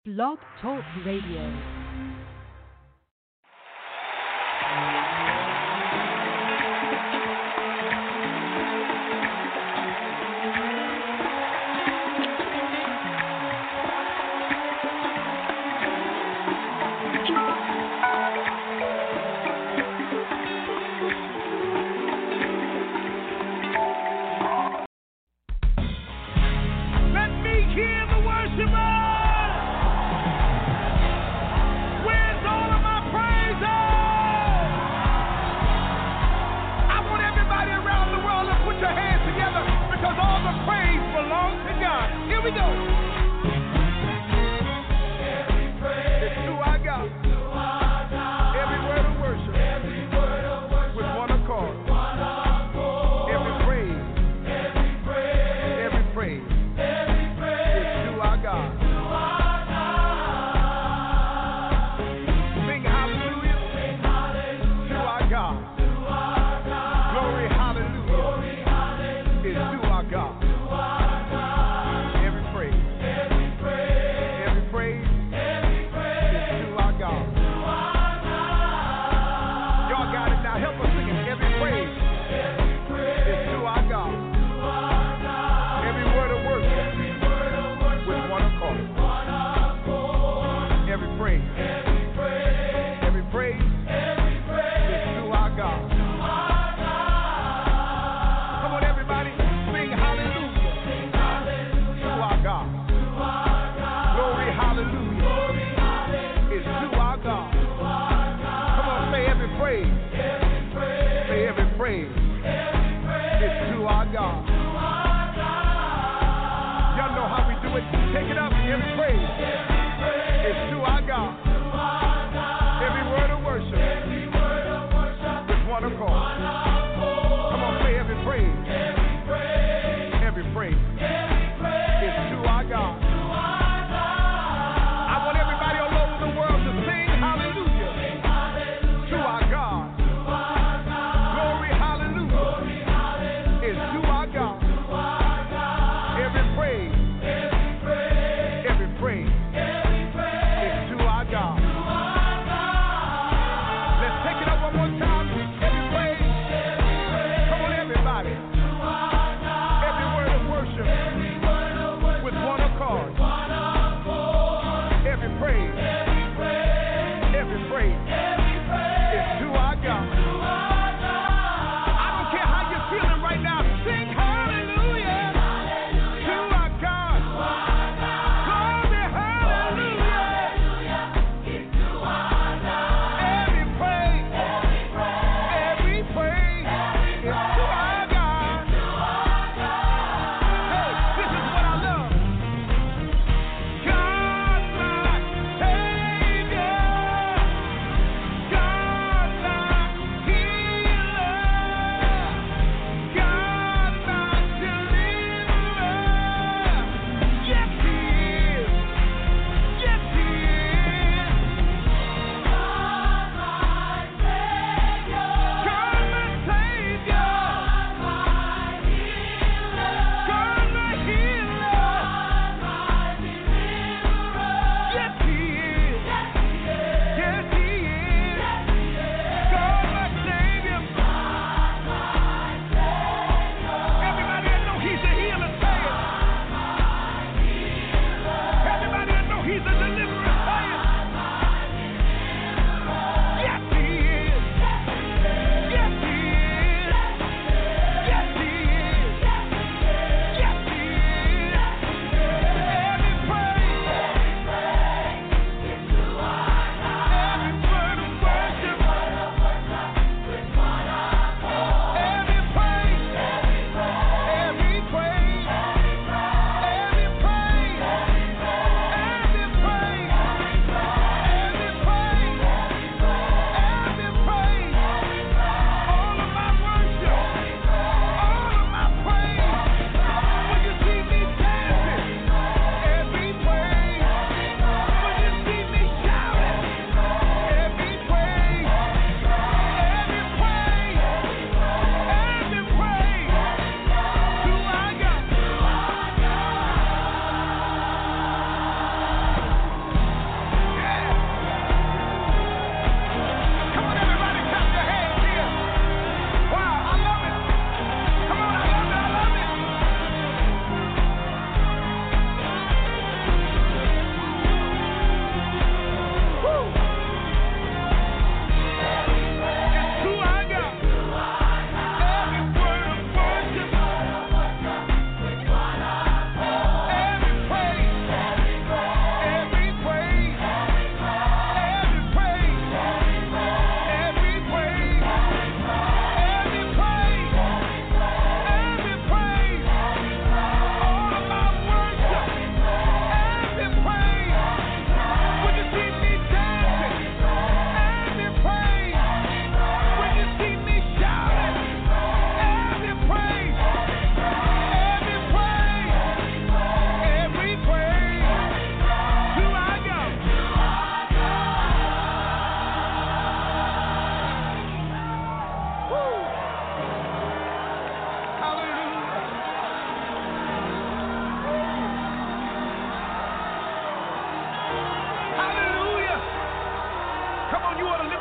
Blog Talk Radio.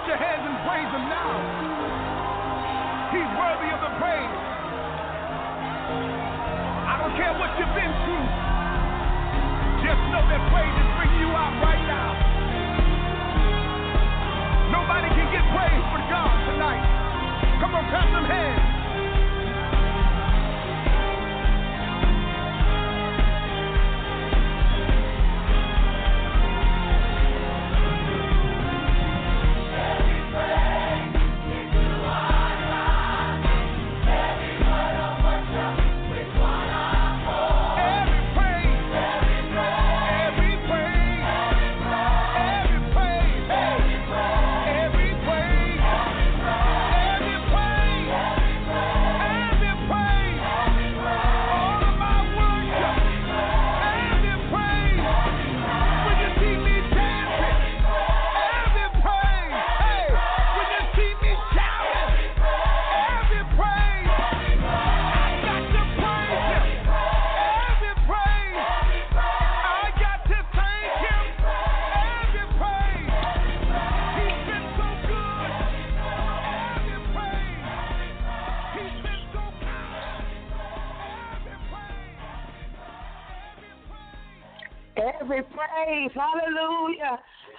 your hands and praise him now. He's worthy of the praise. I don't care what you've been through. Just know that praise is bringing you out right now. Nobody can get praise but God tonight. Come on, clap them hands. Every praise, hallelujah,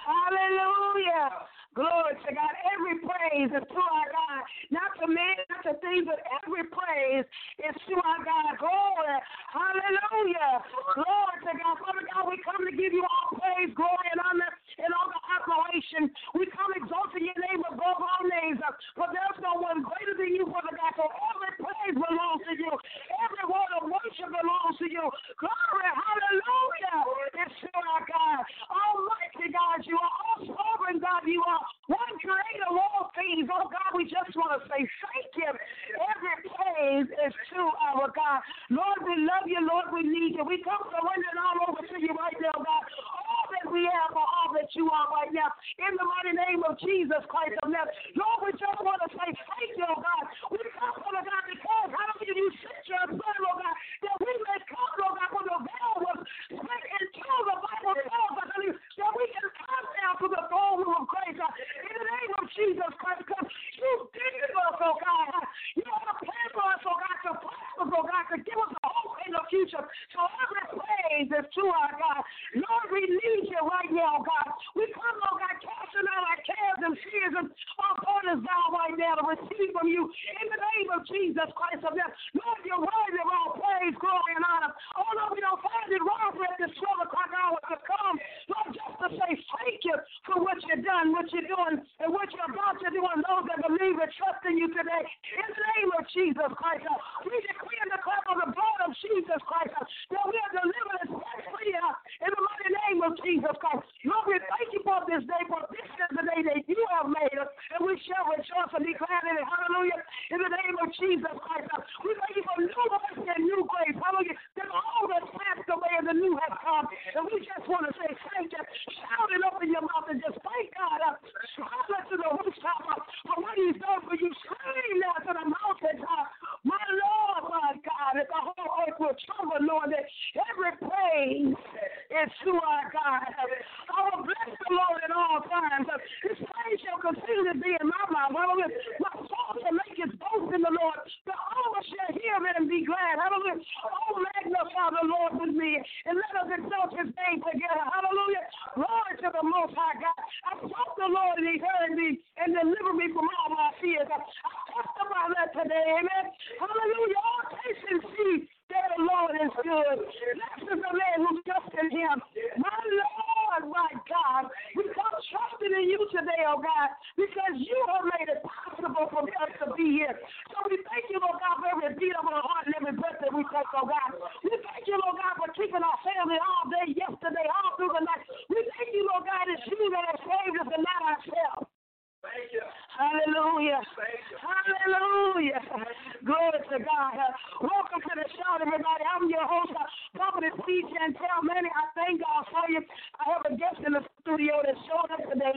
hallelujah. Glory to God. Every praise is to our God. Not to men, not to things, but every praise is to our God. Glory. Hallelujah. Glory to God. Father God, we come to give you all praise, glory, and honor, and all the admiration. We come exalting your name above all names. For there's no one greater than you, Father God. So every praise belongs to you. Every word of worship belongs to you. Glory. Hallelujah. It's to our God. Almighty God, you are all sovereign God. You are one creator of all things. Oh God, we just want to say thank you. Every praise is to our God. Lord, we love you. Lord, we need you. We come surrendering all over to you right now, God. All that we have for all that you are right now. In the mighty name of Jesus Christ of Nazareth. Lord, we just want to say thank you, oh God. We come, Lord God, because hallelujah, you sent your son, Lord God, that we may come, Lord God, when the veil was split into the Bible tells us, that we can come down to the throne room of grace. In the name of Jesus Christ, because you did us, oh God. You have a plan for us, oh God, to prosper, oh God, to give us a hope in the future. So every praise is to our God. Lord, we need you right now, God. We come, oh God, casting out our cares and fears and our burdens down right now to receive from you. In the name of Jesus Christ of Nazareth. Lord, you're worthy of all praise, glory, and honor. Although we don't find it wrong for at this 12 o'clock hour to come, Lord, just to say thank you for what you've done, what you're doing, and what you're about to do, and those that believe and trust in you today. In the name of Jesus Christ, we decree and declare by the blood of Jesus Christ that we are delivered and set free in the mighty name of Jesus Christ. Lord, we thank you for this day, for this is the day that you have made us, and we shall rejoice and be glad in it. Hallelujah. In the name of Jesus Christ, we thank you for new mercy and new grace. Hallelujah. That all that's passed away and the new has come. And we just want to say thank you. Shout it up in your mouth and just thank God. Holler to the rooftop for what he's done for you. Scream now to the mountaintop. My Lord, my God, if the whole earth will tremble, Lord, that every praise is to our God. I will bless the Lord at all times. His praise shall continue to be in my mouth. Hallelujah. My soul shall make its boast in the Lord. The humble shall hear it and be glad. Hallelujah. Oh, magnify the Lord with me, and let us exalt his name together. Hallelujah. Glory to the Most High God. I sought the Lord, and he heard me and delivered me from all my fears. I testify that today. Amen. Hallelujah. All taste and see that the Lord is good. Blessed is the man who trusts in him. My Lord, my God, we come trusting in you today, oh God, because you have made it possible for us to be here. So we thank you, Lord God, for every beat of our heart and every breath that we take, oh God. We thank you, Lord God, for keeping our family all day, yesterday, all through the night. We thank you, Lord God, it's you that has saved us and not ourselves. Thank you. Hallelujah. Thank you. Hallelujah. Glory to God. Welcome to the show, everybody. I'm your host, Prophetess P. Chantel Manning. I thank God for you. I have a guest in the studio that showed up today.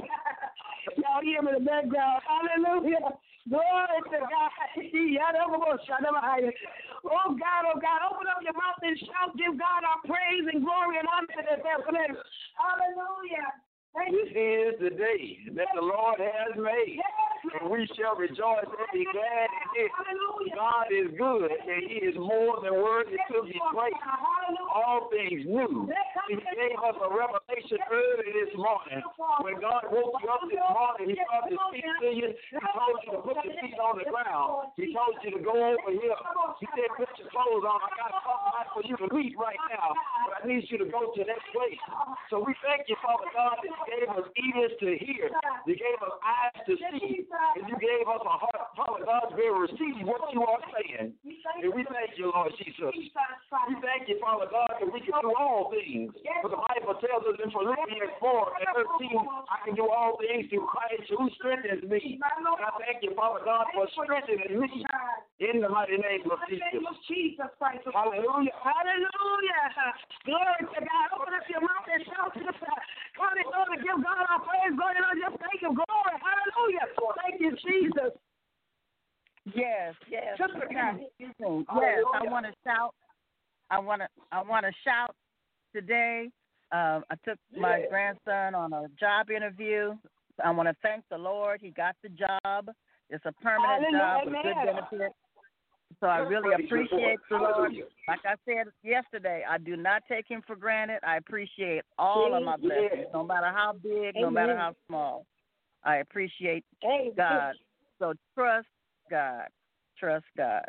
Y'all hear him in the background. Hallelujah. Glory to God. Oh God, open up your mouth and shout. Give God our praise and glory and honor to this afternoon. Hallelujah. This is the day that the Lord has made, and we shall rejoice and be glad in it. God is good, and He is more than worthy to be praised. All things new. He gave us a revelation early this morning. When God woke you up this morning, He started to speak to you. He told you to put your feet on the ground. He told you to go over here. He said, put your clothes on. I got something for you to meet right now, but I need you to go to that place. So we thank you, Father God, that you gave us ears to hear. You gave us eyes to see. And you gave us a heart, Father God, to be able to receive what you are saying. And we thank you, Lord Jesus. We thank you, Father God, that we can do all things. For the Bible tells us in Philippians 4 and 13, I can do all things through Christ who strengthens me. And I thank you, Father God, for strengthening me in the mighty name of Jesus. Hallelujah. Hallelujah. Glory to God. Open up your mouth and shout to the side. Come and go to give God our praise. Glory and just thank Him. Glory. Hallelujah. Thank you, Jesus. Yes. Yes, I want to shout. I want to shout today. I took my grandson on a job interview. I want to thank the Lord. He got the job. It's a permanent job with good benefits. So I really appreciate the Lord. Like I said yesterday, I do not take Him for granted. I appreciate all of my blessings, no matter how big, no matter how small. I appreciate God. So trust God. Trust God.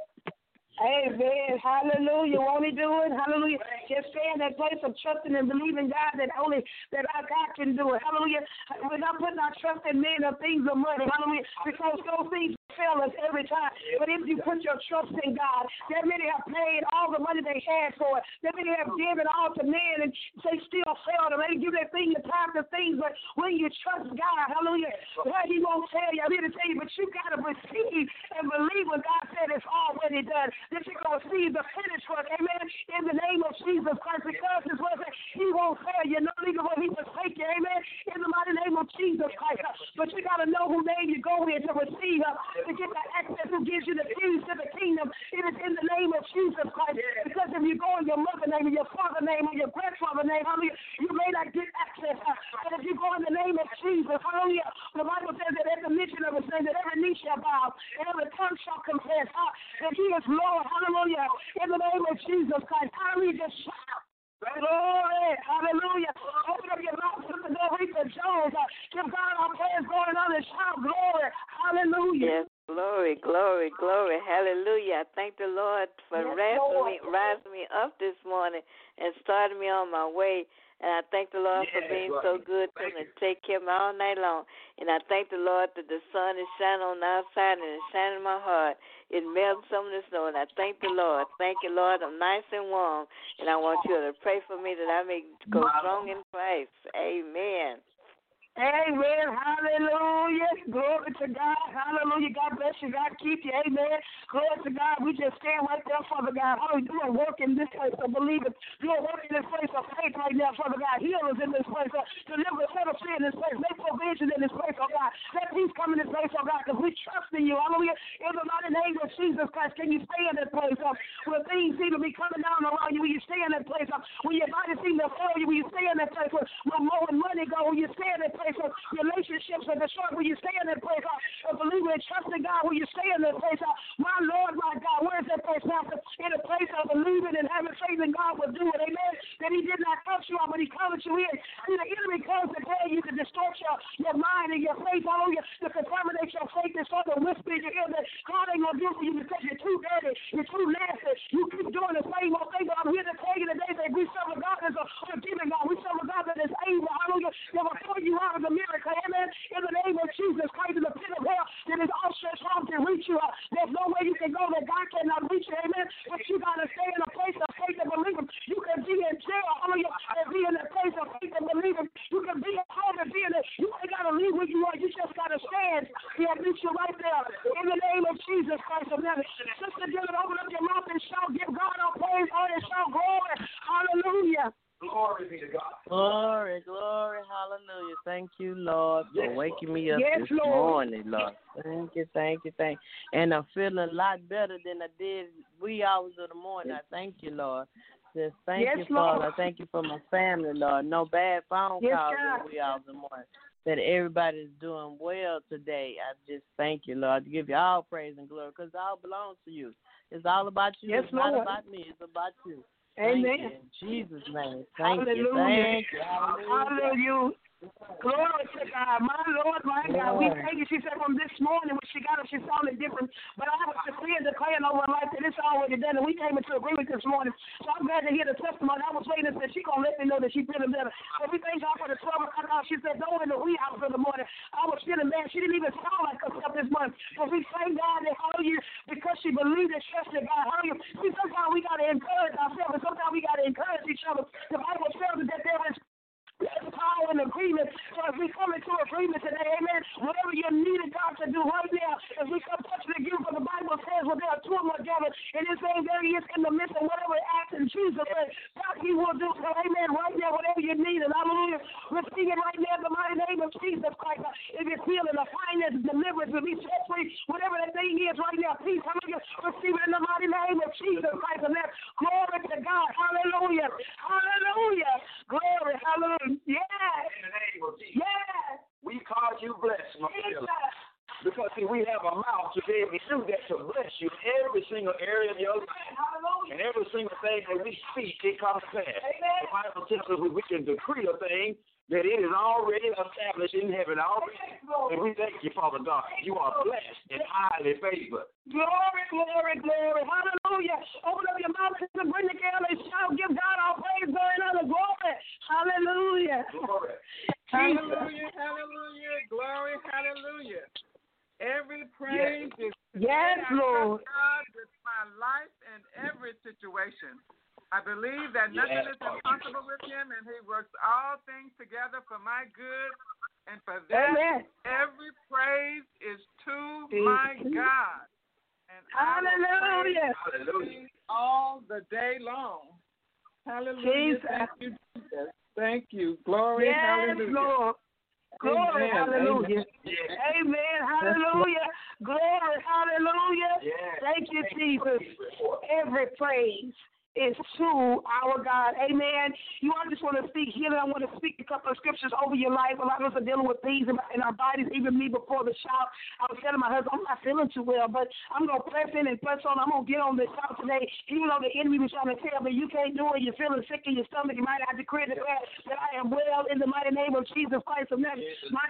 Amen. Hallelujah. Won't He do it? Hallelujah. Just stay in that place of trusting and believing God that only that our God can do it. Hallelujah. We're not putting our trust in men or things or money. Hallelujah. Because those things fail us every time. But if you put your trust in God, that many have paid all the money they had for it. That many have given all to men and they still fail them. They give their thing the time to things. But when you trust God, hallelujah, He won't tell you. I'm here to tell you, but you got to receive and believe when God said it's already done. That you're going to receive the finished work. Amen. In the name of Jesus Christ, because His word says He won't fail you. No legal will He forsake you. Amen. In the mighty name of Jesus Christ. But you got to know who name you go in to receive, to get the access, who gives you the keys to the kingdom. It is in the name of Jesus Christ. Because if you go in your mother name, or your father name, or your grandfather name, hallelujah, you may not get access. But if you go in the name of Jesus, hallelujah, the Bible says that at the mention of His name, that every knee shall bow, and every tongue shall confess that He is Lord. Hallelujah. In the name of Jesus Christ. Hallelujah. Just shout. Glory. Hallelujah. Open up your mouth to the Rita Jones. Give God our praise going on and shout glory. Hallelujah. Yes. Glory. Hallelujah. I thank the Lord for rising me up this morning and starting me on my way. And I thank the Lord for being so good to me and take care of me all night long. And I thank the Lord that the sun is shining on the outside and it's shining in my heart. It melts some of the snow. And I thank the Lord. Thank you, Lord. I'm nice and warm. And I want you to pray for me that I may go strong in Christ. Amen. Amen. Hallelujah. Glory to God. Hallelujah. God bless you. God keep you. Amen. Glory to God. We just stand right there, Father God. Hallelujah. Do a work in this place of believing. Do a work in this place of faith right now, Father God. Heal us in this place. Deliver us, set us free in this place. Make provision in this place, oh God. Let peace come in this place, oh God, because we trust in you. Hallelujah. In the mighty name of Jesus Christ, can you stay in this place? When things seem to be coming down around you, will you stay in that place? When your body seems to fail you, will you stay in that place? When money go, will you stay in that place? Relationships are destroyed. Will you stay in that place? Believing and trusting God, will you stay in that place? My Lord, my God, where is that place, Pastor? In a place of believing and having faith in God will do it. Amen. That He did not touch you out, but He covered you in. And the enemy comes to tell you to distort your mind and your faith. Hallelujah. To contaminate your faith and sort of whisper in your ear that God ain't going to do it for you because you're too dirty. You're too nasty. You keep doing the same old thing. But I'm here to tell you today that we serve a God that's a forgiving God. We serve a God that is able. Hallelujah. That will pull you out of the mirror. Amen. In the name of Jesus Christ, in the pit of hell, that is all stretched out to reach you. There's no way you can go that God cannot reach you. Amen. But you got to stay in a place of faith and believe Him. You can be in jail, hallelujah, and be in a place of faith and believe Him. You can be at home and be in it. You ain't got to leave where you are. You just got to stand. He'll meet you right there. In the name of Jesus Christ of Nazareth. Sister Dylan, open up your mouth and shout. Give God our praise, honor, and shout glory. Hallelujah. Glory be to God. Glory, hallelujah. Thank you, Lord, for waking me up this morning, Lord. Thank you. And I'm feeling a lot better than I did wee hours of the morning. I thank you, Lord. Just thank you, Father. I thank you for my family, Lord. No bad phone calls God. in the wee hours of the morning. That everybody's doing well today. I just thank you, Lord. I give you all praise and glory because it all belongs to you. It's all about you. Yes, it's Lord. not about me. It's about you. Amen. Thank you. In Jesus' name. Thank Hallelujah. you. Thank you. Hallelujah. Glory to God. My Lord, my God. We thank you. She said from this morning when she got up, she sounded different. But I was decreeing and declaring over her life that it's already done. And we came into agreement this morning. So I'm glad to hear the testimony. I was waiting and said she's going to let me know that she's feeling better. So we thank God for the 12 o'clock hour. She said, don't in the wee hours of the morning. I was feeling bad. She didn't even sound like herself this morning. So we thank God that hallelujah because she believed and trusted God. Hallelujah. See, sometimes we got to encourage ourselves and sometimes we got to encourage each other. The Bible tells us that there is power and agreement. So as we come into agreement today, amen, whatever you're needing God to do right now, as we come touching again, for the Bible says, well, there are two or more gathered, and his name there he is in the midst of whatever act in Jesus' name, God, he will do. So, amen, right now, whatever you need, and hallelujah, receive it right now in the mighty name of Jesus Christ. If it's healing, a finance, deliverance, release, set free, whatever that thing is right now, peace, hallelujah, receive it in the mighty name of Jesus Christ. And that's glory to God. Hallelujah. Hallelujah. Glory. Hallelujah. Yeah. In the name of Jesus. Yeah. We call you blessed, my brother. Because see, we have a mouth to be able to do that, to bless you in every single area of your life. And every single thing that we speak, it comes to pass. The Bible tells us we can decree a thing that it is already established in heaven already. And we thank you, Father God. You are blessed and highly favored. Glory, glory, glory. Hallelujah. Open up your mouth and bring the together and shout. Give God all praise, glory, and honor. Glory. Hallelujah. Glory. Hallelujah, hallelujah, glory, hallelujah. Every praise is yes, Lord. God with my life in every situation. I believe that nothing is impossible with him, and he works all things together for my good. And for that, every praise is to my God. And hallelujah. I will praise all the day long. Hallelujah. Jesus. Thank you, Jesus. Thank you. Glory, yes, hallelujah. Lord. Glory, Amen. hallelujah. Yes. Amen, hallelujah. Glory, hallelujah. Yes. Thank you, Jesus. Every praise is to our God. Amen. You all just want to speak healing. I want to speak a couple of scriptures over your life. A lot of us are dealing with things in our bodies, even me before the shout. I was telling my husband, I'm not feeling too well, but I'm going to press in and press on. I'm going to get on this shout today. Even though the enemy was trying to tell me you can't do it, you're feeling sick in your stomach, you might have to decree and declare that I am well in the mighty name of Jesus Christ of Nazareth. My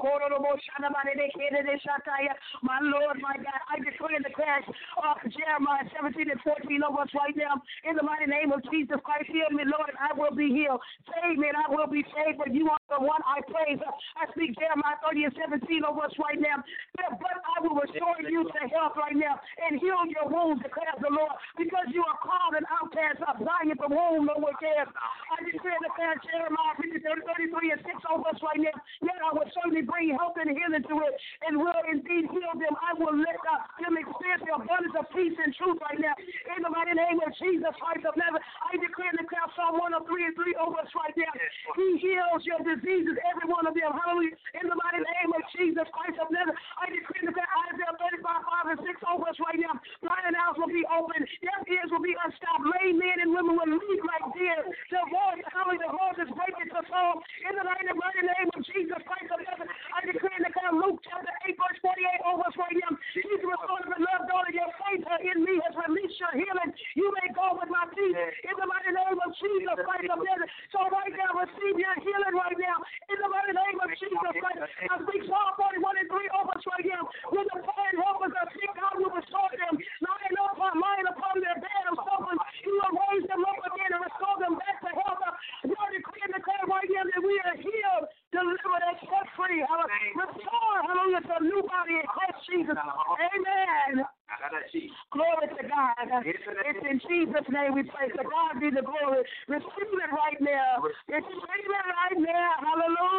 Lord, my God, I decree and declare Jeremiah 17 and 14 over us right now. In the mighty name of Jesus Christ, heal me, Lord, and I will be healed. Save me, and I will be saved. But you are the one I praise. I speak Jeremiah 30 and 17 over us right now. But I will restore you to health right now and heal your wounds, declares the Lord, because you are called an outcast of Zion from whom no one cares. I declare and declare Jeremiah 33 and 6 over us right now. Yet I will certainly bring health and healing to it and will indeed heal them. I will let them experience the abundance of peace and truth right now. In the mighty name of Jesus Christ of Nazareth, I declare and declare Psalm 103 and 3 over us right now. He heals your diseases, every one of them. Hallelujah. In the mighty name of Jesus Christ of Nazareth, I declare and declare Isaiah 35, 5 and 6 over us right now. Blind eyes will be open, deaf ears will be unstopped, lame men and women will leap like deer. The voice, hallelujah, the voice is breaking to song. In the mighty name of Jesus Christ of Nazareth, I declare and declare Luke chapter 8, verse 48 over us right now. Jesus restored the beloved daughter, your faith in me has released your healing. You may go with my peace in the mighty name of Jesus Christ of Nazareth. So right now, receive your healing right now in the mighty name of Jesus Christ. I speak Psalm 41 and 3 over us right now. When the poor and helpers are sick, God will restore them. Lying upon their bed of suffering, He will raise them up again and restore them back to health. God decree and declare right now that we are healed, delivered, and set free. Restore, hallelujah, to a new body in Christ Jesus. Amen. Glory to God. It's in Jesus' name we pray. To God be the glory. Receive it right now. Receive it right now. Hallelujah.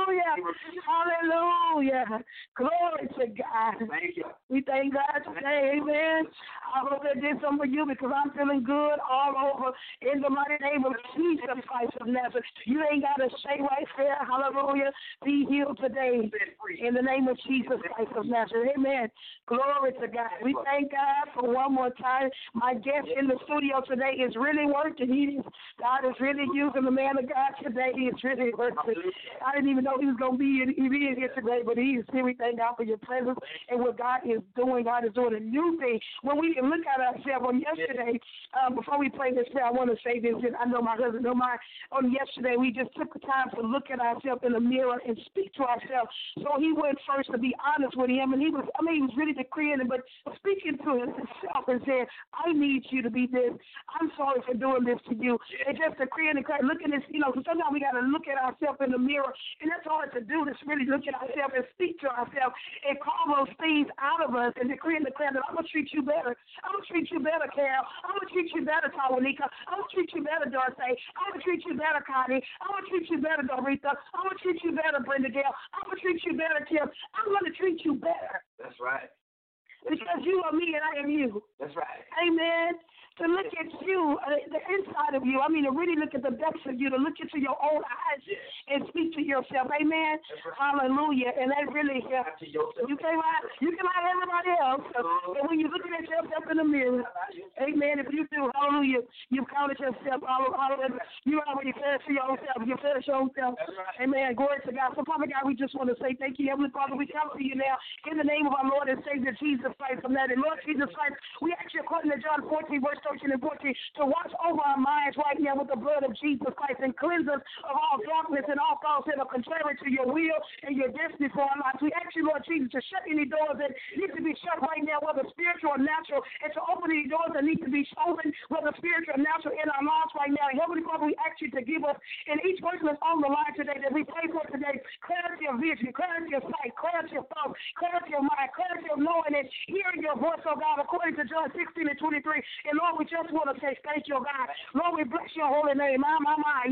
Hallelujah. Glory to God. Thank you. We thank God today. Amen. I hope that did something for you because I'm feeling good all over in the mighty name of Jesus Christ of Nazareth. You ain't got to stay right there. Hallelujah. Be healed today in the name of Jesus Christ of Nazareth. Amen. Glory to God. We thank God for one more time. My guest in the studio today is really working. God is really using the man of God today. He is really working. I didn't even know he was going to be in here today, but he is here. We thank God for your presence and what God is doing. God is doing a new thing. When we look at ourselves on yesterday, before we play this prayer, I want to say this. I know my husband, on yesterday, we just took the time to look at ourselves in the mirror and speak to ourselves. So he went first to be honest with him, and he was really decreeing it, but speaking to himself and saying, I need you to be this. I'm sorry for doing this to you. And just decreeing and looking at this, sometimes we got to look at ourselves in the mirror, and that's hard to do, to really look at ourselves and speak to ourselves and call those things out of us and decree and declare that I'm going to treat you better. I'm going to treat you better, Carol. I'm going to treat you better, Tawanika. I'm going to treat you better, Dorothy. I'm going to treat you better, Connie. I'm going to treat you better, Doretha. I'm going to treat you better, Brenda Gale. I'm going to treat you better, Kim. I'm going to treat you better. That's right. Because you are me and I am you. That's right. Amen. To look at you, the inside of you. To really look at the depths of you, to look into your own eyes and speak to yourself. Amen. Right. Hallelujah. And that really helps. You can lie to everybody else. And when you're looking at yourself in the mirror, amen, if you do, hallelujah, you've counted yourself. Hallelujah. You already finished for yourself. You finished yourself. Right. Amen. Glory to God. So, Father God, we just want to say thank you, Heavenly Father. We come to you now in the name of our Lord and Savior Jesus Christ. From that, and Lord Jesus Christ, we ask you according to John 14, verse 13 and 14, to watch over our minds right now with the blood of Jesus Christ and cleanse us of all darkness and all thoughts that are contrary to your will and your destiny for our lives. We ask you, Lord Jesus, to shut any doors that need to be shut right now, whether spiritual or natural, and to open any doors that need to be open, whether spiritual or natural, in our lives right now. And Heavenly Father, we ask you to give us, and each person that's on the line today that we pray for today, clarity of vision, clarity of sight, clarity of thought, clarity of mind, clarity of knowing and hearing your voice, oh God, according to John 16 and 23. And Lord, we just want to say thank you, oh God. Lord, we bless your holy name. Lord,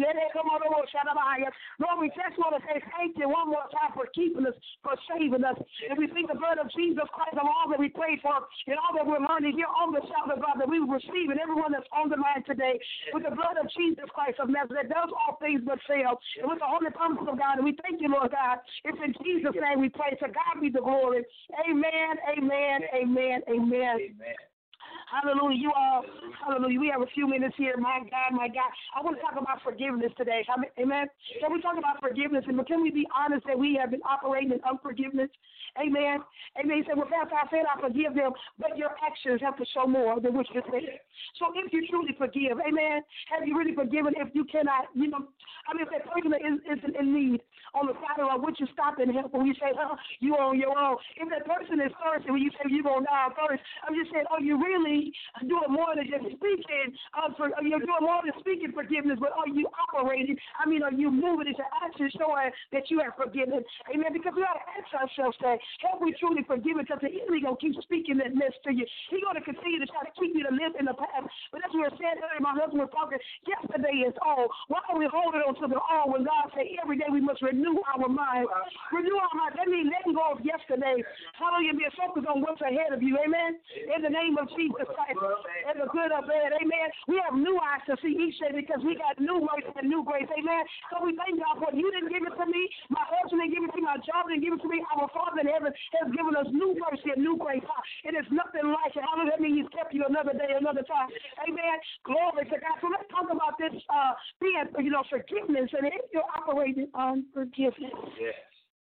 we just want to say thank you one more time for keeping us, for saving us. And we think the blood of Jesus Christ of all that we prayed for and all that we're learning here on the shout of God that we will receive, and everyone that's on the line today with the blood of Jesus Christ of Nazareth that does all things but fail. And with the holy promise of God, and we thank you, Lord God. It's in Jesus' name we pray. To God be the glory. Amen, amen, amen, amen. Amen. Hallelujah. You all, hallelujah. We have a few minutes here. My God, my God. I want to talk about forgiveness today. Amen. Can we talk about forgiveness? And can we be honest that we have been operating in unforgiveness? Amen. Amen. He said, well, Pastor, I said I forgive them, but your actions have to show more than what you said. So if you truly forgive, amen, have you really forgiven? If you cannot, if that person isn't in need on the side of would you stop and help when you say, you on your own? If that person is thirsty when you say you're going to die first, I'm just saying, you really doing more than just speaking, you're doing more than speaking forgiveness, but are you operating? Are you moving into action showing that you have forgiven? Amen. Because we got to ask ourselves that, have we truly forgiven? Because the enemy going to keep speaking that mess to you. He's going to continue to try to keep you to live in the past. But as we were saying earlier, my husband was talking, yesterday is all. Why are we holding on to the all when God said every day we must renew our mind? Renew our mind. That means letting go of yesterday. Hallelujah. Be focused on what's ahead of you. Amen. In the name of Jesus Christ. And the good or bad. Amen. We have new eyes to see each day because we got new mercy and new grace. Amen. So we thank God for it. You didn't give it to me. My husband didn't give it to me. My job didn't give it to me. Our Father in heaven has given us new mercy and new grace. It is nothing like it. Hallelujah. That means He's kept you another day, another time. Amen. Glory to God. So let's talk about this being, forgiveness, and if you're operating on forgiveness. Yes.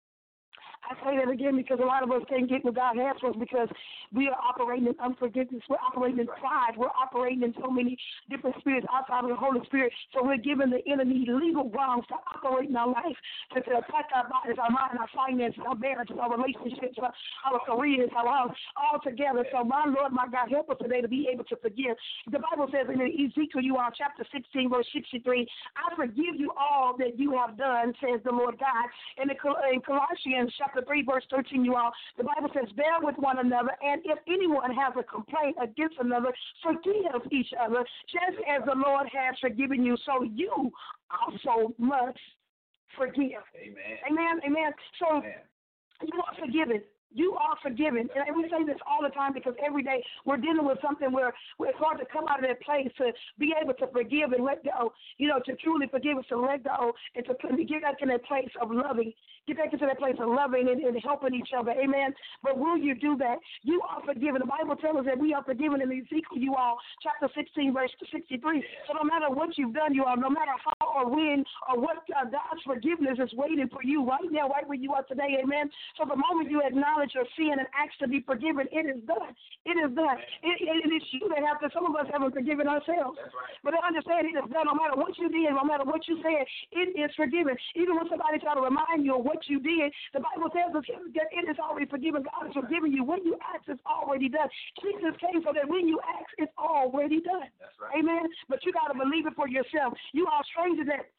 I say that again because a lot of us can't get what God has for us because we are operating in unforgiveness. We're operating in pride. We're operating in so many different spirits outside of the Holy Spirit. So we're giving the enemy legal grounds to operate in our life, to attack our bodies, our mind, our finances, our marriages, our relationships, our careers, our house, all together. So my Lord, my God, help us today to be able to forgive. The Bible says in Ezekiel, chapter 16, verse 63, I forgive you all that you have done, says the Lord God. And in Colossians, chapter 3, verse 13, the Bible says, bear with one another, and if anyone has a complaint against another, forgive each other, just as the Lord has forgiven you, so you also must forgive. Amen. Amen. So you are forgiven. You are forgiven. And we say this all the time because every day we're dealing with something where it's hard to come out of that place to be able to forgive and let go, to truly forgive us, to let go, and to get back in that place of loving. Get back into that place of loving and helping each other. Amen. But will you do that? You are forgiven. The Bible tells us that we are forgiven in Ezekiel, you all, chapter 16, verse 63. So no matter what you've done, you all, no matter how or when or what, God's forgiveness is waiting for you right now, right where you are today. Amen. So the moment you acknowledge your sin and ask to be forgiven, it is done. It is done. It is you that have to. Some of us haven't forgiven ourselves. That's right. But understand it is done. No matter what you did, no matter what you said, it is forgiven. Even when somebody try to remind you of what you did, the Bible tells us that it is already forgiven. God is forgiving you. When you ask, it's already done. Jesus came so that when you ask, it's already done. That's right. Amen. But you got to believe it for yourself. You are strangers that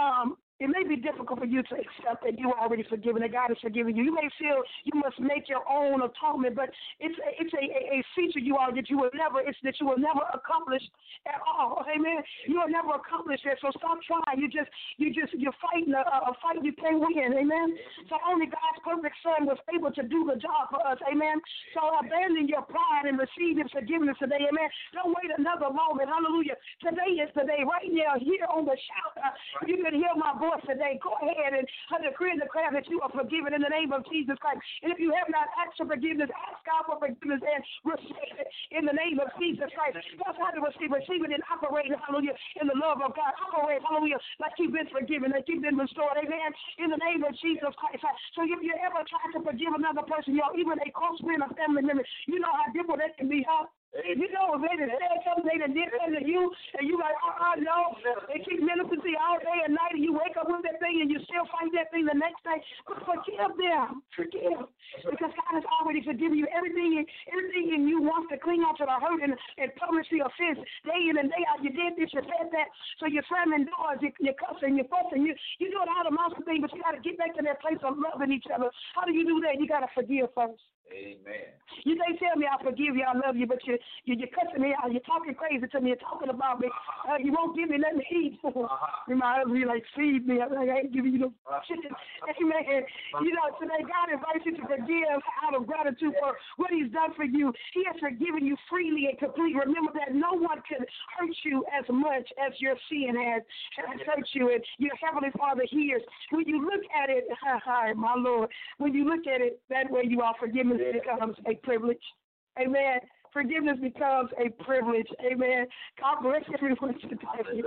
it may be difficult for you to accept that you are already forgiven, that God is forgiving you. You may feel you must make your own atonement, but it's a feature you are that you will never accomplish at all. Amen. You will never accomplish that. So stop trying. You're fighting a fight you can't win. Amen. So only God's perfect Son was able to do the job for us. Amen. So abandon your pride and receive His forgiveness today. Amen. Don't wait another moment. Hallelujah. Today is the day. Right now, here on the shout, you can hear my voice today. Go ahead and decree and declare that you are forgiven in the name of Jesus Christ. And if you have not asked for forgiveness, ask God for forgiveness and receive it in the name of Jesus Christ. That's how to receive it and operate, hallelujah, in the love of God. Operate, hallelujah, like you've been forgiven, like you've been restored, amen, in the name of Jesus Christ. So if you ever try to forgive another person, even a close friend or family member, you know how difficult that can be, huh? You know, if they done said something, they done did something to you, and you like, no, they keep ministering to you all day and night, and you wake up with that thing, and you still fight that thing the next day. But forgive them. Forgive. Because God has already forgiven you. Everything in you wants to cling on to the hurt and publish the offense day in and day out. You did this, you said that, so you're slamming doors, you're cussing, you're fussing, you're doing all the monster things, but you got to get back to that place of loving each other. How do you do that? You got to forgive first. Amen. You may tell me I forgive you, I love you, but you're cussing me out. You're talking crazy to me. You're talking about me. You won't give me nothing to eat. My husband, you like, feed me. I'm like, I ain't giving you no chicken. Amen. Today God invites you to forgive out of gratitude for what He's done for you. He has forgiven you freely and completely. Remember that no one can hurt you as much as your sin has hurt you, and your Heavenly Father hears. When you look at it, my Lord, when you look at it that way, you are forgiven. Becomes a privilege. Amen. Forgiveness becomes a privilege. Amen. God bless everyone today.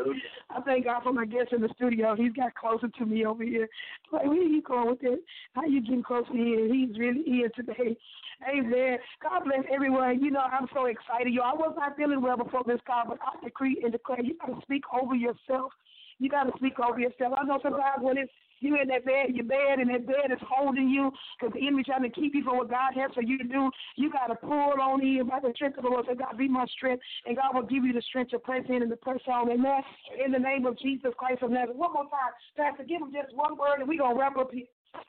I thank God for my guest in the studio. He's got closer to me over here. Like, where are you going with it? How you getting close to here? He's really here today. Amen. God bless everyone. I'm so excited. I was not feeling well before this call, but I decree and declare you got to speak over yourself. You got to speak over yourself. I know sometimes when you're in that bed, your bed, and that bed is holding you because the enemy trying to keep you from what God has for you to do. You got to pull on in by the strength of the Lord. Say, God, be my strength, and God will give you the strength to press in and to press on. Amen. In the name of Jesus Christ of Nazareth. One more time, Pastor, give him just one word, and we're going to wrap up here.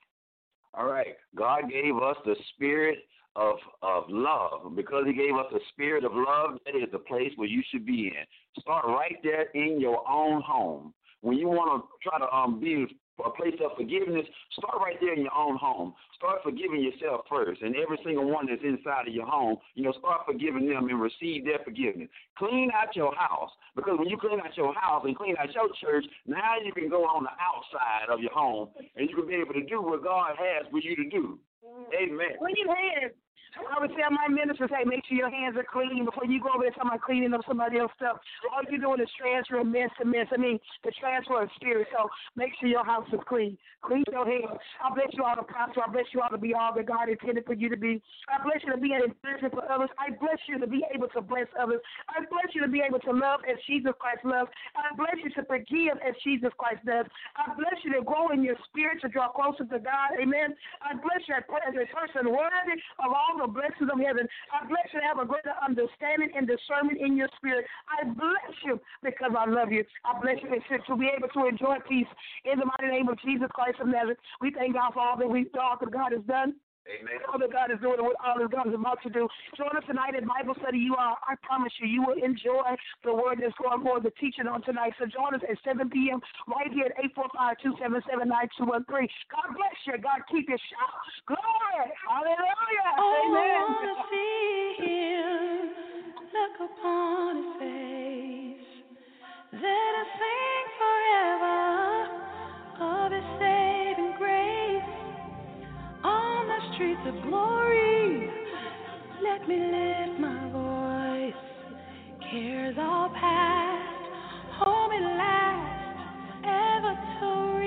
All right. God gave us the spirit of love. Because He gave us the spirit of love, that is the place where you should be in. Start right there in your own home. When you want to try to be a place of forgiveness, start right there in your own home. Start forgiving yourself first, and every single one that's inside of your home, start forgiving them and receive their forgiveness. Clean out your house, because when you clean out your house and clean out your church, now you can go on the outside of your home, and you can be able to do what God has for you to do. Amen. Clean your hands. I would tell my ministers, hey, make sure your hands are clean before you go over there somebody cleaning up somebody else's stuff. All you're doing is transferring mess to mess. The transfer of spirit. So make sure your house is clean. Clean your hands. I bless you all to prosper. I bless you all to be all that God intended for you to be. I bless you to be an encouragement for others. I bless you to be able to bless others. I bless you to be able to love as Jesus Christ loves. I bless you to forgive as Jesus Christ does. I bless you to grow in your spirit to draw closer to God. Amen. I bless you as a person worthy of all the blessings of heaven. I bless you to have a greater understanding and discernment in your spirit. I bless you because I love you. I bless you to be able to enjoy peace in the mighty name of Jesus Christ of Nazareth. We thank God for all that God has done. Amen. All that God is doing and what all that God is about to do. Join us tonight in Bible study. I promise you will enjoy the word that's going on, the teaching on tonight. So join us at 7 p.m. right here at 845-277-9213. God bless you. God keep you. Shout glory. Hallelujah. Amen. I want to see him. Look upon his face. Let us sing forever of his saving grace. On the streets of glory, let me lift my voice. Cares all past, hold me last, ever to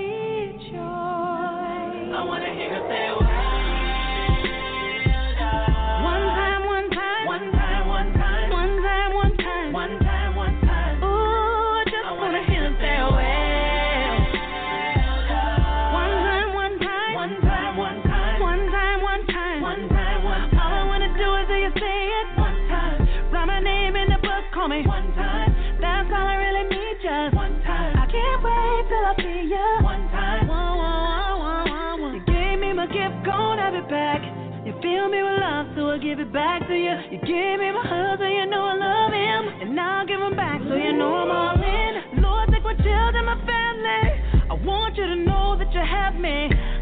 rejoice. I want to hear you say, well done. One time, one time. One time, one time. One time, one time. One time, one time. Ooh, I just want to hear you say, well done. One time, one time. One time, one time. One time, one time. One time, one time. All I want to do is hear you say it one time. Write my name in the book, call me one time. That's all I really need, just one time. I can't wait till I see you one time. You gave me my gift, gon' have it back. You fill me with love, so I'll give it back to you. You gave me my husband, you know I love him, and now I'll give him back, so you know I'm all in. Lord, take my children, my family. I want you to know that you have me.